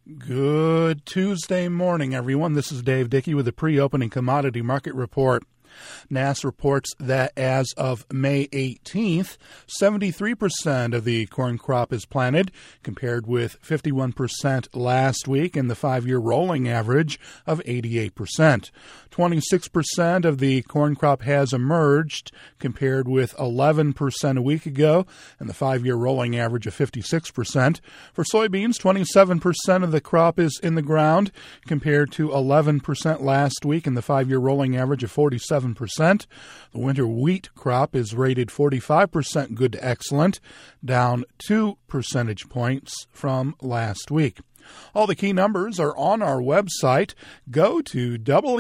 Good Tuesday morning, everyone. This is Dave Dickey with the pre-opening commodity market report. NASS reports that as of May 18th, 73% of the corn crop is planted, compared with 51% last week and the 5-year rolling average of 88%. 26% of the corn crop has emerged, compared with 11% a week ago and the 5-year rolling average of 56%. For soybeans, 27% of the crop is in the ground, compared to 11% last week and the 5-year rolling average of 47%. The winter wheat crop is rated 45% good to excellent, down 2 percentage points from last week. All the key numbers are on our website. Go to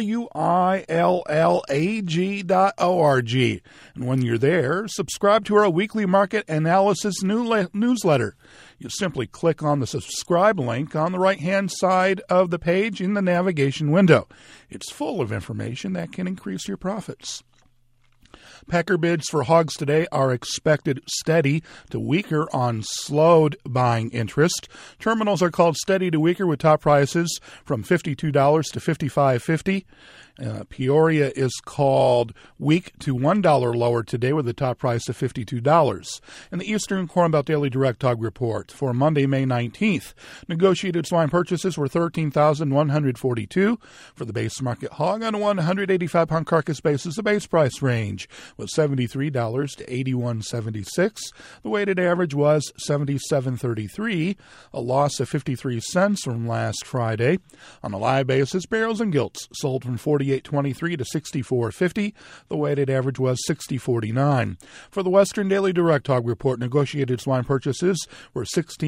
willag.org. And when you're there, subscribe to our weekly market analysis newsletter. You simply click on the subscribe link on the right-hand side of the page in the navigation window. It's full of information that can increase your profits. Packer bids for hogs today are expected steady to weaker on slowed buying interest. Terminals are called steady to weaker with top prices from $52 to $55.50. Peoria is called weak to $1 lower today with a top price of $52. In the Eastern Corn Belt Daily Direct Hog Report for Monday, May 19th, negotiated swine purchases were $13,142 for the base market hog on a 185-pound carcass basis. The base price range was $73 to $81.76. The weighted average was $77.33, a loss of 53 cents from last Friday. On a live basis, barrels and gilts sold from $48.23 to $64.50. The weighted average was $60.49. For the Western Daily Direct Hog Report, negotiated swine purchases were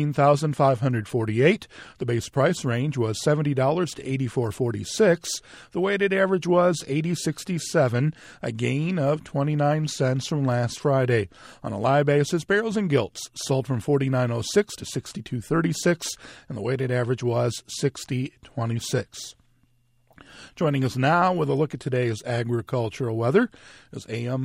$16,548. The base price range was $70 to $84.46. The weighted average was $80.67, a gain of 29 cents from last Friday. On a live basis, barrels and gilts sold from $49.06 to $62.36, and the weighted average was $60.26. Joining us now with a look at today's agricultural weather is AM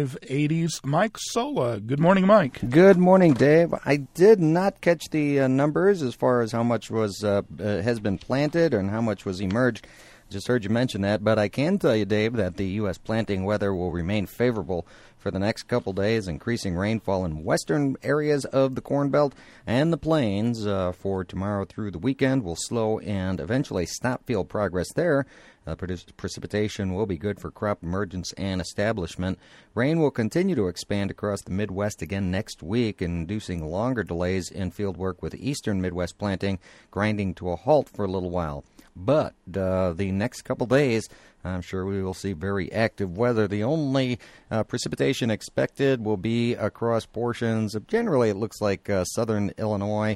580's Mike Sola. Good morning, Mike. Good morning, Dave. I did not catch the numbers as far as how much was has been planted and how much was emerged. Just heard you mention that, but I can tell you, Dave, that the U.S. planting weather will remain favorable for the next couple days. Increasing rainfall in western areas of the Corn Belt and the plains for tomorrow through the weekend will slow and eventually stop field progress there. Precipitation will be good for crop emergence and establishment. Rain will continue to expand across the Midwest again next week, inducing longer delays in field work with eastern Midwest planting grinding to a halt for a little while. But the next couple days, I'm sure we will see very active weather. The only precipitation expected will be across portions of, generally it looks like southern Illinois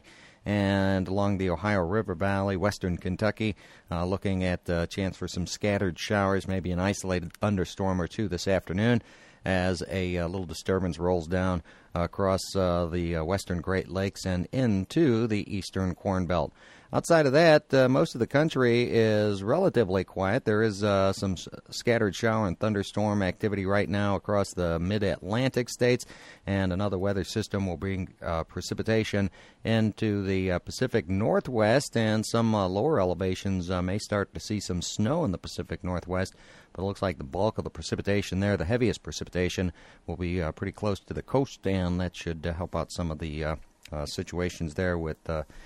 and along the Ohio River Valley, western Kentucky, looking at a chance for some scattered showers, maybe an isolated thunderstorm or two this afternoon as a little disturbance rolls down across the western Great Lakes and into the eastern Corn Belt. Outside of that, most of the country is relatively quiet. There is some scattered shower and thunderstorm activity right now across the mid-Atlantic states, and another weather system will bring precipitation into the Pacific Northwest, and some lower elevations may start to see some snow in the Pacific Northwest. But it looks like the bulk of the precipitation there, the heaviest precipitation, will be pretty close to the coast, and that should help out some of the situations there with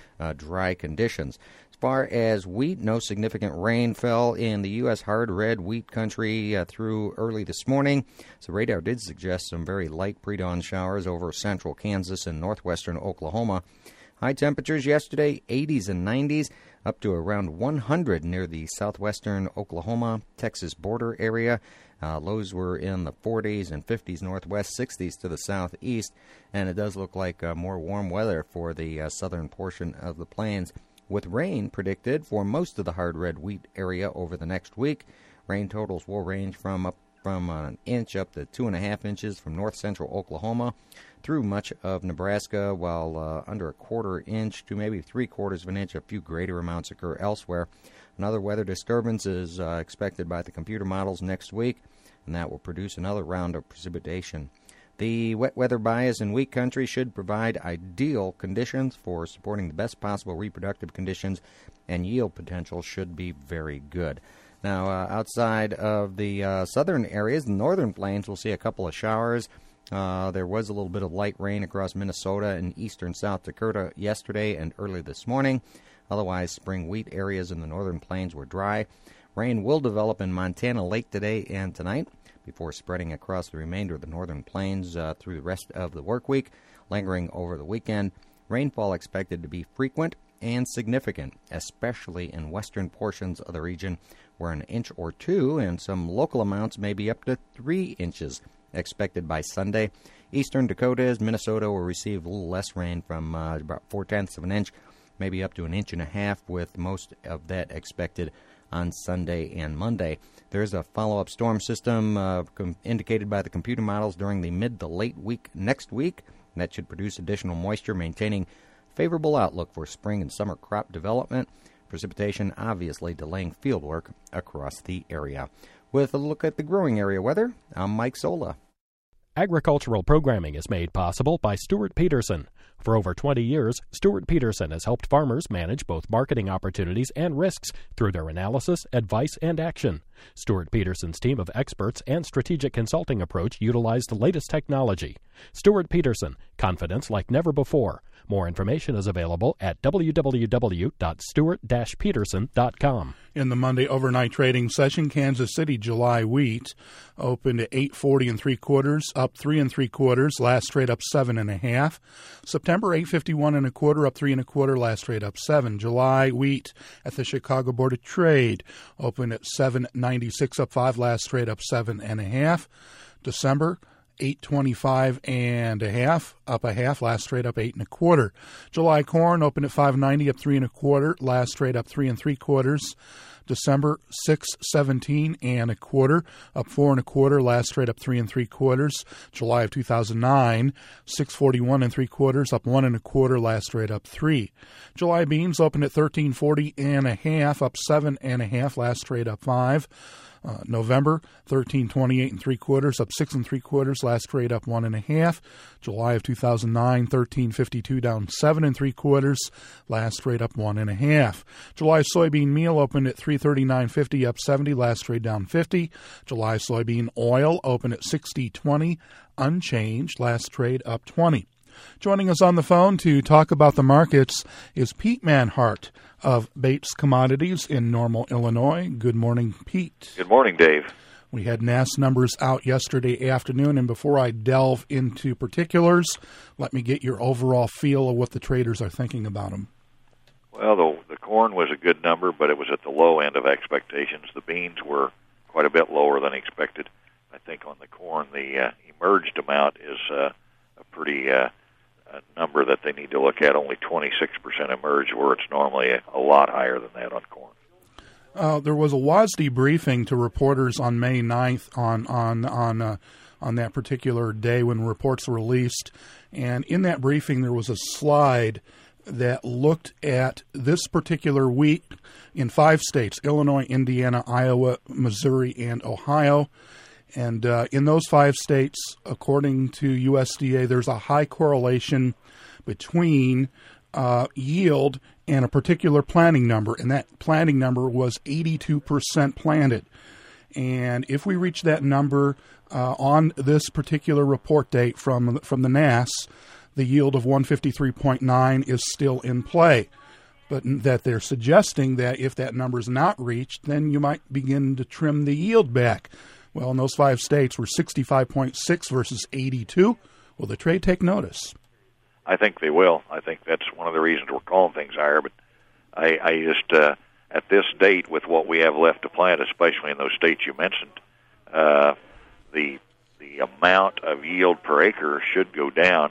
dry conditions. As far as wheat, no significant rain fell in the U.S. hard red wheat country through early this morning. So radar did suggest some very light pre-dawn showers over central Kansas and northwestern Oklahoma. High temperatures yesterday, 80s and 90s, up to around 100 near the southwestern Oklahoma-Texas border area. Lows were in the 40s and 50s northwest, 60s to the southeast, and it does look like more warm weather for the southern portion of the plains, with rain predicted for most of the hard red wheat area over the next week. Rain totals will range from an inch up to 2.5 inches from north central Oklahoma through much of Nebraska, while under a quarter inch to maybe 3/4 of an inch, a few greater amounts occur elsewhere. Another weather disturbance is expected by the computer models next week, and that will produce another round of precipitation. The wet weather bias in wheat country should provide ideal conditions for supporting the best possible reproductive conditions, and yield potential should be very good. Now, outside of the southern areas, the northern plains will see a couple of showers. There was a little bit of light rain across Minnesota and eastern South Dakota yesterday and early this morning. Otherwise, spring wheat areas in the northern plains were dry. Rain will develop in Montana late today and tonight before spreading across the remainder of the northern plains through the rest of the work week, lingering over the weekend. Rainfall expected to be frequent and significant, especially in western portions of the region, where an inch or two and some local amounts may be up to 3 inches expected by Sunday. Eastern Dakotas, Minnesota will receive a little less rain from about 4/10 of an inch, maybe up to an inch and a half, with most of that expected on Sunday and Monday. There's a follow-up storm system indicated by the computer models during the mid to late week next week. That should produce additional moisture, maintaining favorable outlook for spring and summer crop development. Precipitation obviously delaying fieldwork across the area. With a look at the growing area weather, I'm Mike Sola. Agricultural programming is made possible by Stuart Peterson. For over 20 years, Stuart Peterson has helped farmers manage both marketing opportunities and risks through their analysis, advice, and action. Stuart Peterson's team of experts and strategic consulting approach utilize the latest technology. Stuart Peterson, confidence like never before. More information is available at www.stuart-peterson.com. In the Monday overnight trading session, Kansas City July wheat opened at 8.40 3/4, up 3 3/4. Last trade up 7.5. September 8.51 1/4, up 3 1/4. Last trade up 7. July wheat at the Chicago Board of Trade opened at 7.96, up 5. Last trade up 7.5. December 8.25 1/2, up 1/2. Last trade up 8 1/4. July corn opened at 5.90, up 3 1/4. Last trade up 3 3/4. December 6.17 1/4, up 4 1/4. Last trade up 3 3/4. July of 2009, 6.41 3/4, up 1 1/4. Last trade up 3. July beans opened at 13.40 1/2, up 7 1/2. Last trade up 5. November 13.28 3/4, up 6 3/4. Last trade up 1 1/2. July of 2009, 13.52 down 7 3/4. Last trade up 1 1/2. July soybean meal opened at 339.50, up 70. Last trade down 50. July soybean oil opened at 60.20, unchanged. Last trade up 20. Joining us on the phone to talk about the markets is Pete Manhart of Bates Commodities in Normal, Illinois. Good morning, Pete. Good morning, Dave. We had NASS numbers out yesterday afternoon, and before I delve into particulars, let me get your overall feel of what the traders are thinking about them. Well, the corn was a good number, but it was at the low end of expectations. The beans were quite a bit lower than expected. I think on the corn, the emerged amount is a pretty number that they need to look at. Only 26% emerged, where it's normally a lot higher than that on corn. There was a WASDE briefing to reporters on May 9th on that particular day when reports were released, and in that briefing there was a slide that looked at this particular wheat in 5 states: Illinois, Indiana, Iowa, Missouri, and Ohio. And in those 5 states, according to USDA, there's a high correlation between yield and a particular planting number, and that planting number was 82% planted. And if we reach that number on this particular report date from the NASS, the yield of 153.9 is still in play. But that they're suggesting that if that number is not reached, then you might begin to trim the yield back. Well, in those 5 states were 65.6 versus 82. Will the trade take notice? I think they will. I think that's one of the reasons we're calling things higher. But I just, at this date, with what we have left to plant, especially in those states you mentioned, the amount of yield per acre should go down.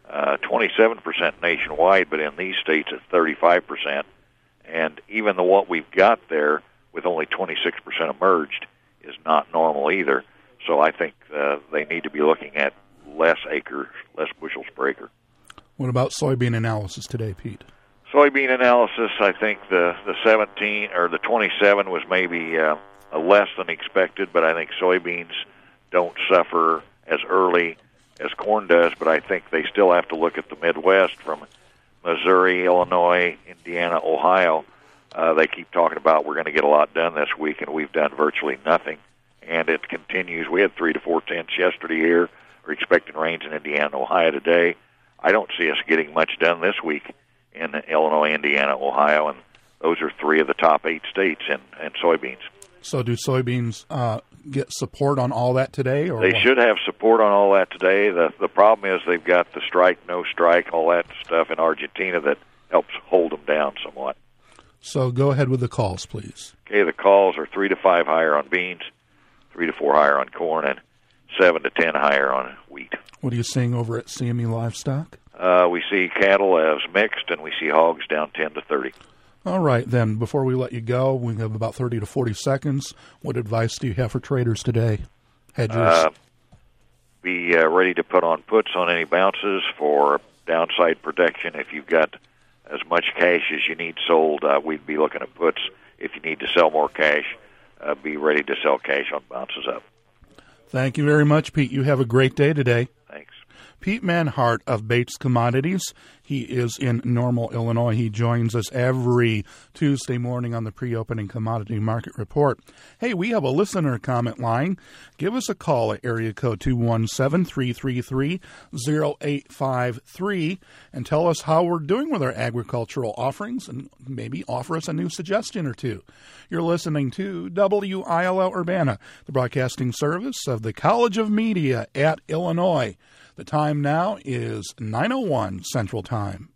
27% nationwide, but in these states it's 35%. And even what we've got there with only 26% emerged is not normal either. So I think they need to be looking at less acres, less bushels per acre. What about soybean analysis today, Pete? Soybean analysis, I think the 17 or the 27 was maybe less than expected, but I think soybeans don't suffer as early as corn does, but I think they still have to look at the Midwest from Missouri, Illinois, Indiana, Ohio. They keep talking about we're going to get a lot done this week, and we've done virtually nothing. And it continues. We had 3 to 4 tenths yesterday here. We're expecting rains in Indiana and Ohio today. I don't see us getting much done this week in Illinois, Indiana, Ohio, and those are 3 of the top 8 states in soybeans. So do soybeans get support on all that today? Or they should have support on all that today. The problem is they've got the strike, no strike, all that stuff in Argentina that helps hold them down somewhat. So go ahead with the calls, please. Okay, the calls are 3 to 5 higher on beans, 3 to 4 higher on corn, and 7 to 10 higher on wheat. What are you seeing over at CME Livestock? We see cattle as mixed, and we see hogs down 10 to 30. All right, then, before we let you go, we have about 30 to 40 seconds. What advice do you have for traders today? Hedgers? Be ready to put on puts on any bounces for downside protection. If you've got as much cash as you need sold, we'd be looking at puts. If you need to sell more cash, be ready to sell cash on bounces up. Thank you very much, Pete. You have a great day today. Thanks. Pete Manhart of Bates Commodities. He is in Normal, Illinois. He joins us every Tuesday morning on the pre-opening commodity market report. Hey, we have a listener comment line. Give us a call at area code 217-333-0853 and tell us how we're doing with our agricultural offerings and maybe offer us a new suggestion or two. You're listening to WILL Urbana, the broadcasting service of the College of Media at Illinois. The time now is 9:01 Central Time.